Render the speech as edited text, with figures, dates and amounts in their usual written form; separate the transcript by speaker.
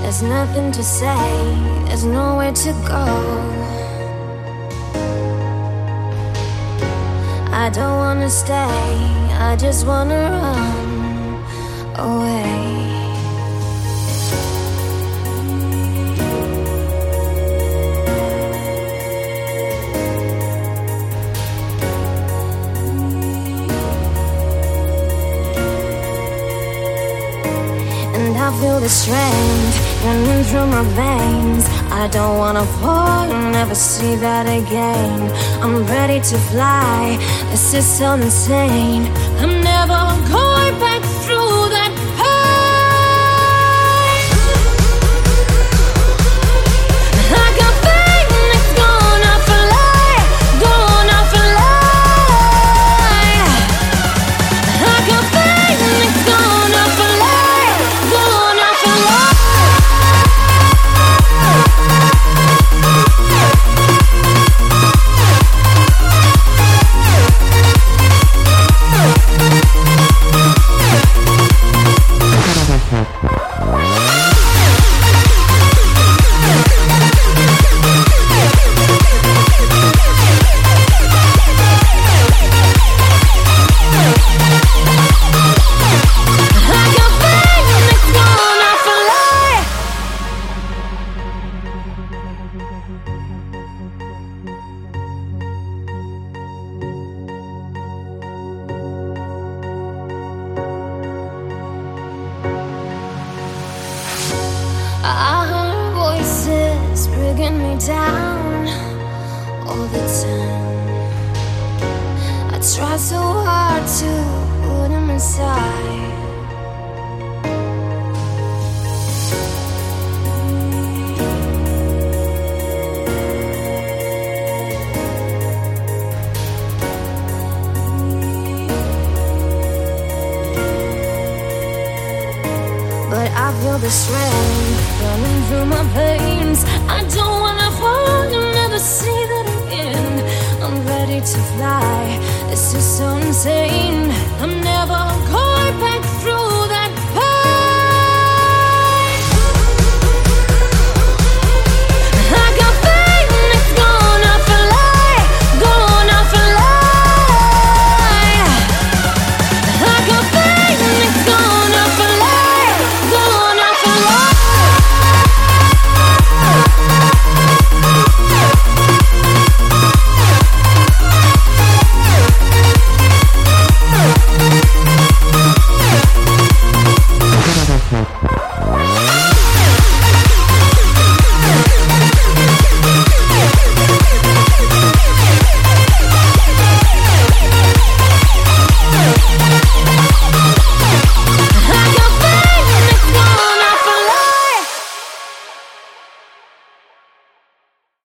Speaker 1: There's nothing to say, there's nowhere to go. I don't wanna stay, I just wanna run away. And I feel the strength running through my veins. I don't wanna fall, never see that again. I'm ready to fly, this is so insane. I'm never going back through that pain. I got faith it's gonna fly, gonna fly. I got faith it's gonna fly, gonna fly. I heard voices bringing me down all the time. I tried so hard to put them aside. But I feel the strength running through my veins. I don't wanna fall and never see that again. I'm ready to fly, this is so insane. I'm never going back through that pain. I got faith it's gonna fly, gonna fly. I got faith it's gonna fly, gonna fly.
Speaker 2: Thank you.